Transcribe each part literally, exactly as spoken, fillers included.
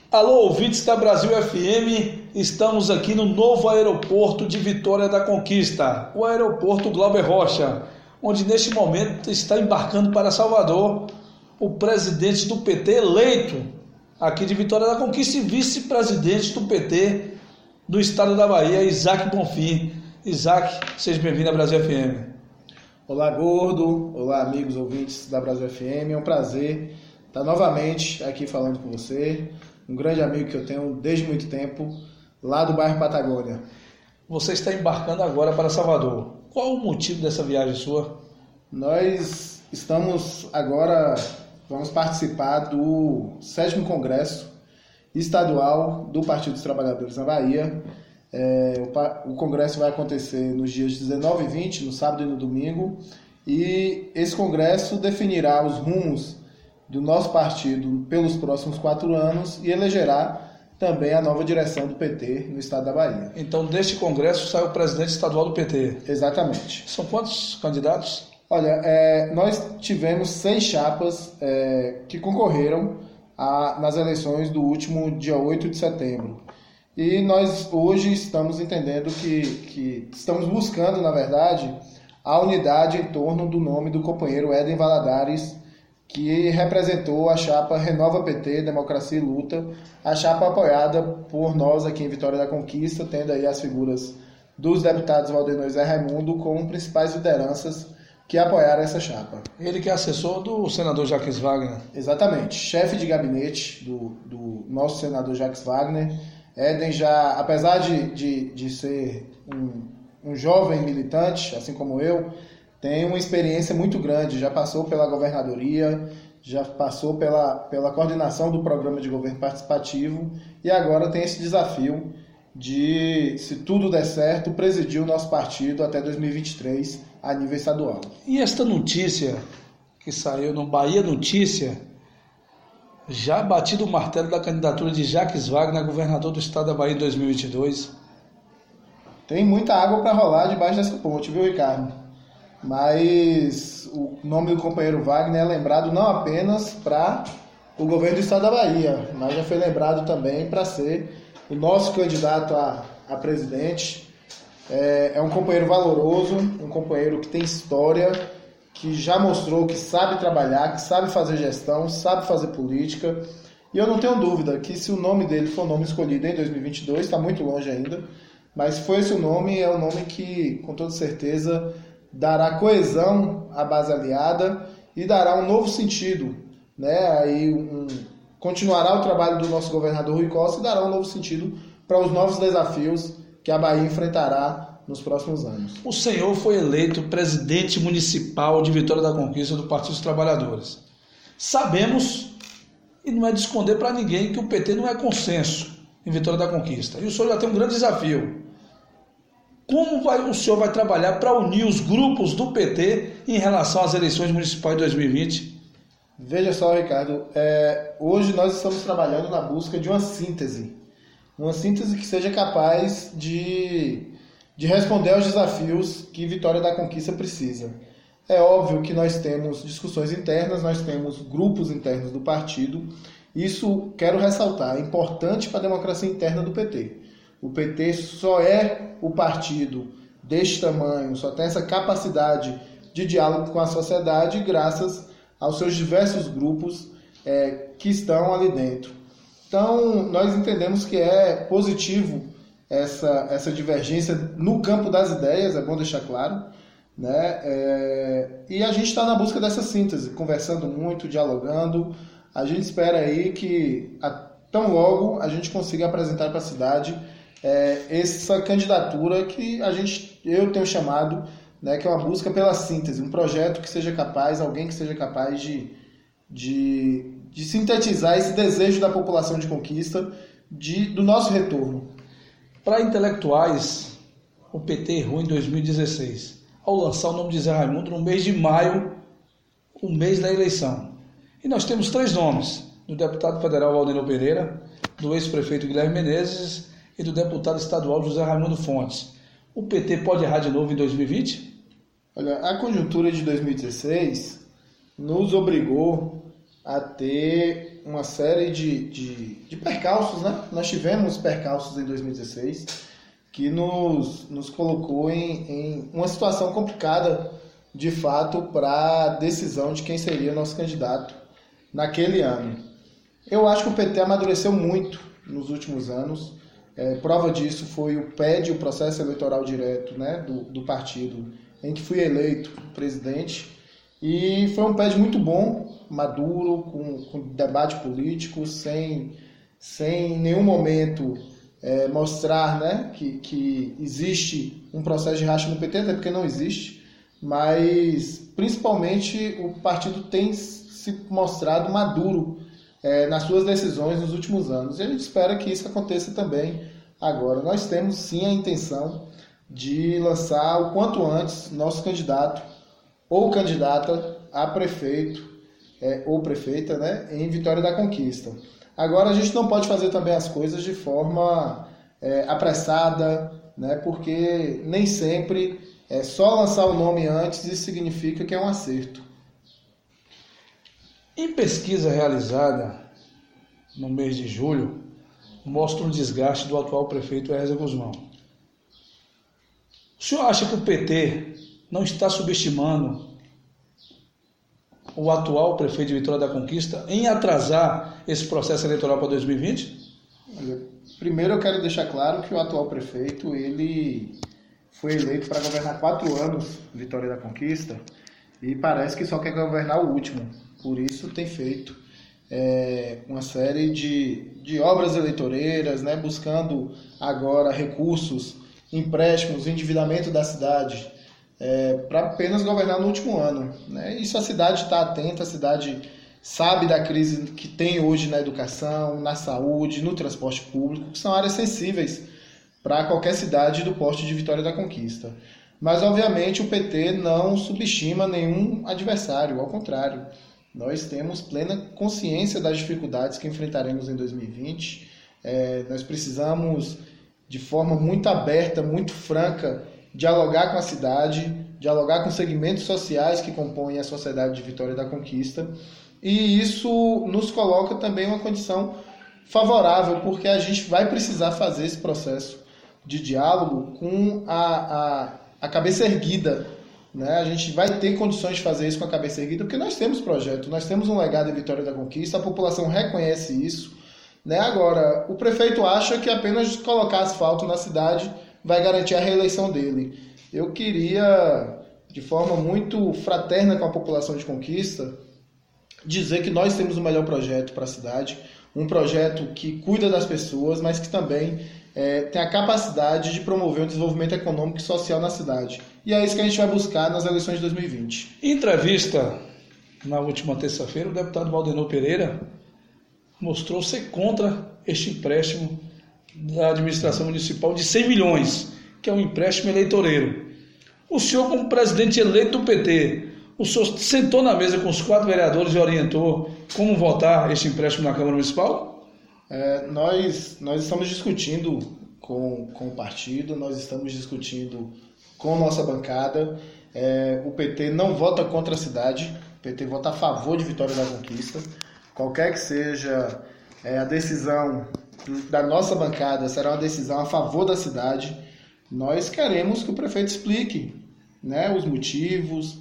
Alô, ouvintes da Brasil F M, estamos aqui no novo aeroporto de Vitória da Conquista, o aeroporto Glauber Rocha, onde neste momento está embarcando para Salvador o presidente do P T eleito aqui de Vitória da Conquista e vice-presidente do P T do estado da Bahia, Isaac Bonfim. Isaac, seja bem-vindo à Brasil F M. Olá, Gordo. Olá, amigos ouvintes da Brasil F M. É um prazer estar novamente aqui falando com você. Um grande amigo que eu tenho desde muito tempo, lá do bairro Patagônia. Você está embarcando agora para Salvador. Qual o motivo dessa viagem sua? Nós estamos agora, vamos participar do sétimo Congresso Estadual do Partido dos Trabalhadores na Bahia. É, o, o congresso vai acontecer nos dias dezenove e vinte, no sábado e no domingo, e esse congresso definirá os rumos do nosso partido pelos próximos quatro anos e elegerá também a nova direção do P T no estado da Bahia. Então, deste congresso sai o presidente estadual do P T. Exatamente. São quantos candidatos? Olha, é, nós tivemos seis chapas é, que concorreram a, nas eleições do último dia oito de setembro. E nós hoje estamos entendendo que, que estamos buscando, na verdade, a unidade em torno do nome do companheiro Éden Valadares, que representou a chapa Renova P T, Democracia e Luta, a chapa apoiada por nós aqui em Vitória da Conquista, tendo aí as figuras dos deputados Valdenor e Zé Raimundo como principais lideranças que apoiaram essa chapa. Ele que é assessor do senador Jacques Wagner. Exatamente, chefe de gabinete do, do nosso senador Jacques Wagner. Éden já, apesar de, de, de ser um, um jovem militante, assim como eu, tem uma experiência muito grande, já passou pela governadoria, já passou pela, pela coordenação do programa de governo participativo e agora tem esse desafio de, se tudo der certo, presidir o nosso partido até dois mil e vinte e três a nível estadual. E esta notícia que saiu no Bahia Notícia, já batido o martelo da candidatura de Jacques Wagner a governador do estado da Bahia em dois mil e vinte e dois? Tem muita água para rolar debaixo dessa ponte, viu, Ricardo? Mas o nome do companheiro Wagner é lembrado não apenas para o governo do estado da Bahia, mas já foi lembrado também para ser o nosso candidato a, a presidente. É, é um companheiro valoroso, um companheiro que tem história, que já mostrou que sabe trabalhar, que sabe fazer gestão, sabe fazer política. E eu não tenho dúvida que se o nome dele for o nome escolhido em dois mil e vinte e dois, está muito longe ainda, mas se for esse o nome, é um nome que, com toda certeza, dará coesão à base aliada e dará um novo sentido, né? Aí um, continuará o trabalho do nosso governador Rui Costa e dará um novo sentido para os novos desafios que a Bahia enfrentará nos próximos anos. O senhor foi eleito presidente municipal de Vitória da Conquista do Partido dos Trabalhadores. Sabemos, e não é de esconder para ninguém, que o P T não é consenso em Vitória da Conquista. E o senhor já tem um grande desafio. Como vai, o senhor vai trabalhar para unir os grupos do P T em relação às eleições municipais de dois mil e vinte? Veja só, Ricardo, é, hoje nós estamos trabalhando na busca de uma síntese. Uma síntese que seja capaz de, de responder aos desafios que Vitória da Conquista precisa. É óbvio que nós temos discussões internas, nós temos grupos internos do partido. Isso, quero ressaltar, é importante para a democracia interna do P T. O P T só é o partido deste tamanho, só tem essa capacidade de diálogo com a sociedade graças aos seus diversos grupos é, que estão ali dentro. Então, nós entendemos que é positivo essa, essa divergência no campo das ideias, é bom deixar claro, né? É, e a gente está na busca dessa síntese, conversando muito, dialogando. A gente espera aí que, a, tão logo, a gente consiga apresentar para a cidade É, essa candidatura que a gente, eu tenho chamado, né, que é uma busca pela síntese, um projeto que seja capaz, alguém que seja capaz de, de, de sintetizar esse desejo da população de conquista de, do nosso retorno. Para intelectuais, o P T errou em dois mil e dezesseis, ao lançar o nome de Zé Raimundo no mês de maio, o mês da eleição. E nós temos três nomes, do deputado federal Valdenor Pereira, do ex-prefeito Guilherme Menezes e do deputado estadual José Raimundo Fontes. O P T pode errar de novo em dois mil e vinte? Olha, a conjuntura de dois mil e dezesseis nos obrigou a ter uma série de, de, de percalços, né? Nós tivemos percalços em dois mil e dezesseis que nos, nos colocou em, em uma situação complicada, de fato, para a decisão de quem seria nosso candidato naquele ano. Eu acho que o P T amadureceu muito nos últimos anos. É, prova disso foi o P E D, o processo eleitoral direto, né, do, do partido, em que fui eleito presidente. E foi um P E D muito bom, maduro, com, com debate político, sem, sem em nenhum momento é, mostrar, né, que, que existe um processo de racha no P T, até porque não existe, mas principalmente o partido tem se mostrado maduro é, nas suas decisões nos últimos anos. E a gente espera que isso aconteça também agora. Nós temos sim a intenção de lançar o quanto antes nosso candidato ou candidata a prefeito é, ou prefeita, né, em Vitória da Conquista. Agora, a gente não pode fazer também as coisas de forma é, apressada, né, porque nem sempre é só lançar o nome antes, isso significa que é um acerto. Em pesquisa realizada no mês de julho, mostra um desgaste do atual prefeito Ézio Guzmão. O senhor acha que o P T não está subestimando o atual prefeito de Vitória da Conquista em atrasar esse processo eleitoral para dois mil e vinte? Olha, primeiro eu quero deixar claro que o atual prefeito, ele foi eleito para governar quatro anos Vitória da Conquista e parece que só quer governar o último. Por isso tem feito é, uma série de, de obras eleitoreiras, né, buscando agora recursos, empréstimos, endividamento da cidade, é, para apenas governar no último ano. Né? Isso a cidade está atenta, a cidade sabe da crise que tem hoje na educação, na saúde, no transporte público, que são áreas sensíveis para qualquer cidade do porte de Vitória da Conquista. Mas, obviamente, o P T não subestima nenhum adversário, ao contrário. Nós temos plena consciência das dificuldades que enfrentaremos em dois mil e vinte. É, nós precisamos, de forma muito aberta, muito franca, dialogar com a cidade, dialogar com segmentos sociais que compõem a sociedade de Vitória da Conquista. E isso nos coloca também em uma condição favorável, porque a gente vai precisar fazer esse processo de diálogo com a, a, a cabeça erguida. Né? A gente vai ter condições de fazer isso com a cabeça erguida, porque nós temos projeto, nós temos um legado em Vitória da Conquista, a população reconhece isso. Né? Agora, o prefeito acha que apenas colocar asfalto na cidade vai garantir a reeleição dele. Eu queria, de forma muito fraterna com a população de Conquista, dizer que nós temos o melhor projeto para a cidade, um projeto que cuida das pessoas, mas que também é, tem a capacidade de promover o desenvolvimento econômico e social na cidade. E é isso que a gente vai buscar nas eleições de dois mil e vinte. Em entrevista na última terça-feira, o deputado Valdenor Pereira mostrou ser contra este empréstimo da administração municipal de cem milhões, que é um empréstimo eleitoreiro. O senhor, como presidente eleito do P T, o senhor sentou na mesa com os quatro vereadores e orientou como votar este empréstimo na Câmara Municipal? É, nós, nós estamos discutindo com, com o partido, nós estamos discutindo com a nossa bancada. É, o P T não vota contra a cidade, o P T vota a favor de Vitória da Conquista. Qualquer que seja é, a decisão da nossa bancada, será uma decisão a favor da cidade. Nós queremos que o prefeito explique, né, os motivos,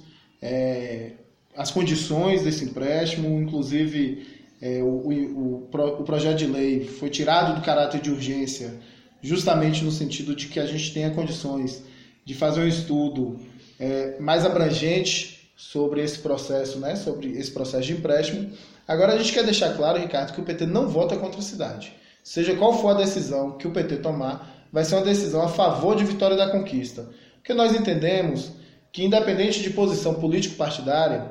é, as condições desse empréstimo, inclusive é, o, o, o projeto de lei foi tirado do caráter de urgência justamente no sentido de que a gente tenha condições de fazer um estudo é, mais abrangente sobre esse processo, né, sobre esse processo de empréstimo. Agora a gente quer deixar claro, Ricardo, que o P T não vota contra a cidade. Seja qual for a decisão que o P T tomar, vai ser uma decisão a favor de Vitória da Conquista. Porque nós entendemos que, independente de posição político-partidária,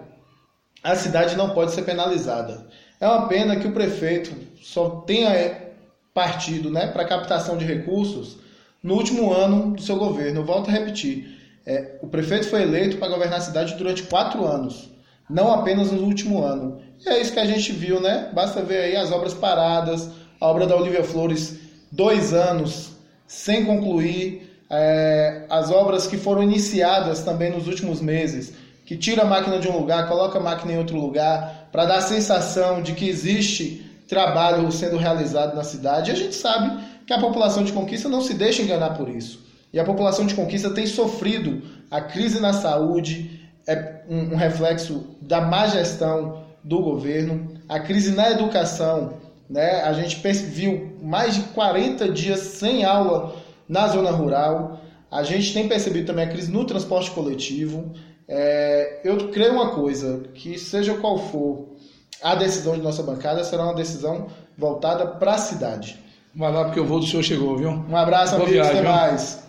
a cidade não pode ser penalizada. É uma pena que o prefeito só tenha partido, né, para captação de recursos no último ano do seu governo. Eu volto a repetir, é, o prefeito foi eleito para governar a cidade durante quatro anos, não apenas no último ano. E é isso que a gente viu, né? Basta ver aí as obras paradas, a obra da Olívia Flores, dois anos sem concluir, é, as obras que foram iniciadas também nos últimos meses, que tira a máquina de um lugar, coloca a máquina em outro lugar, para dar a sensação de que existe trabalho sendo realizado na cidade. E a gente sabe que a população de Conquista não se deixa enganar por isso. E a população de Conquista tem sofrido a crise na saúde, é um, um reflexo da má gestão do governo, a crise na educação, né? A gente viu mais de quarenta dias sem aula na zona rural. A gente tem percebido também a crise no transporte coletivo. É, eu creio uma coisa, que seja qual for a decisão de nossa bancada, será uma decisão voltada para a cidade. Vai lá porque o voo do senhor chegou, viu? Um abraço, amigos, até mais.